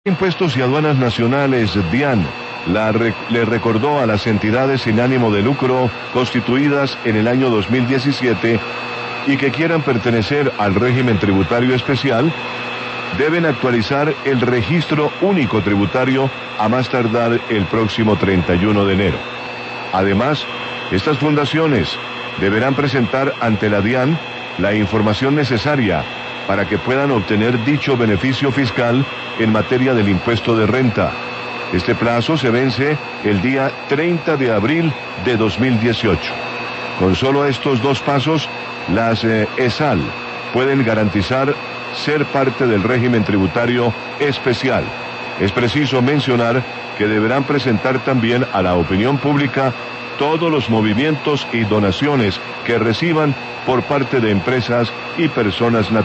Impuestos y Aduanas Nacionales, DIAN, le recordó a las entidades sin ánimo de lucro constituidas en el año 2017 y que quieran pertenecer al régimen tributario especial, deben actualizar el registro único tributario a más tardar el próximo 31 de enero. Además, estas fundaciones deberán presentar ante la DIAN la información necesaria para que puedan obtener dicho beneficio fiscal en materia del impuesto de renta. Este plazo se vence el día 30 de abril de 2018. Con solo estos dos pasos, las ESAL pueden garantizar ser parte del régimen tributario especial. Es preciso mencionar que deberán presentar también a la opinión pública todos los movimientos y donaciones que reciban por parte de empresas y personas naturales.